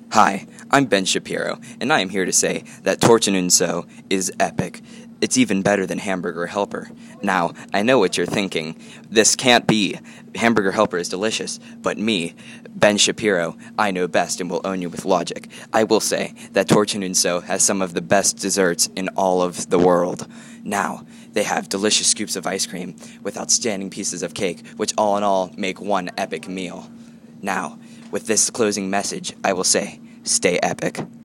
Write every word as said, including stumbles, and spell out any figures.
Hi, I'm Ben Shapiro, and I am here to say that Torchin' Unso is epic. It's even better than Hamburger Helper. Now, I know what you're thinking. This can't be. Hamburger Helper is delicious, but me, Ben Shapiro, I know best and will own you with logic. I will say that Torchin' Unso has some of the best desserts in all of the world. Now, they have delicious scoops of ice cream with outstanding pieces of cake, which all in all make one epic meal. Now, with this closing message, I will say, stay epic.